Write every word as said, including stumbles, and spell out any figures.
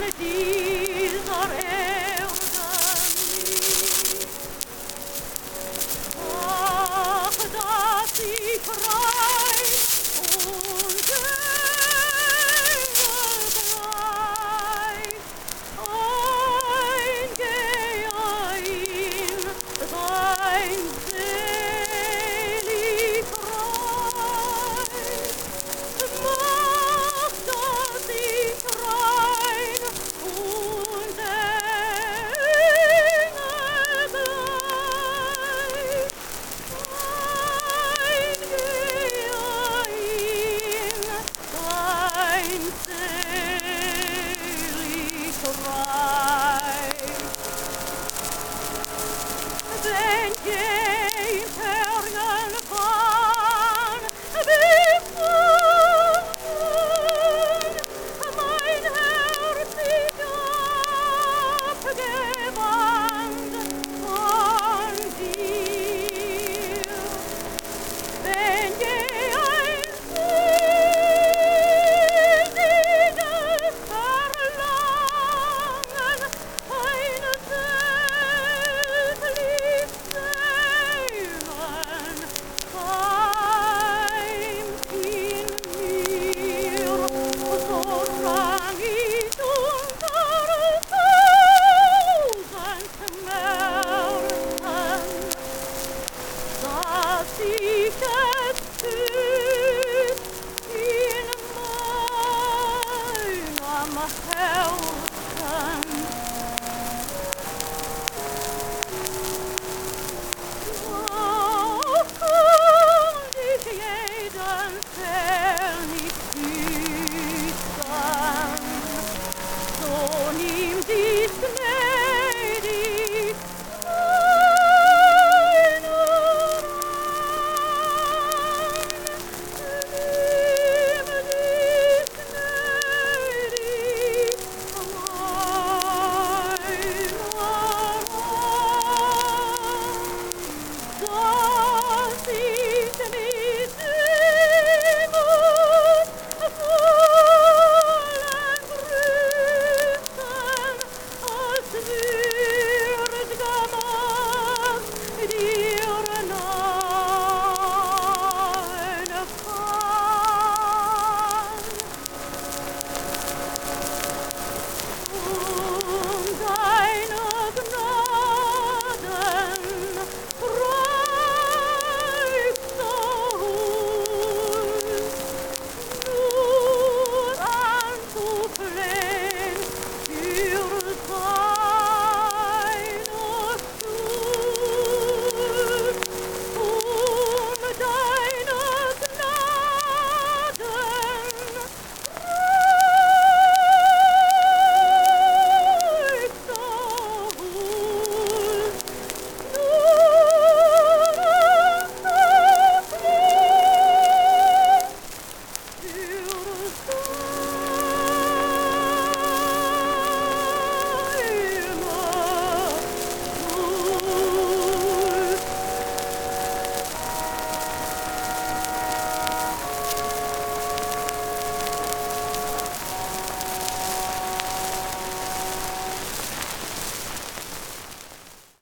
dieser Erden liegt. Ach, dass ich rein und bleib, eingehe in dein selig Reich. Mach, dass ich rein und Engel bleib, eingehe in dein selig Reich. Wenn je Ferien fahren, befangen, mein Herz ist abgewandt von dir. Wenn je ein seliges Verlangen, ein weltlich Sehnen keimt in mir, so rang ich unter tausend Schmerzen, dass ich es küss in meinem Herzen.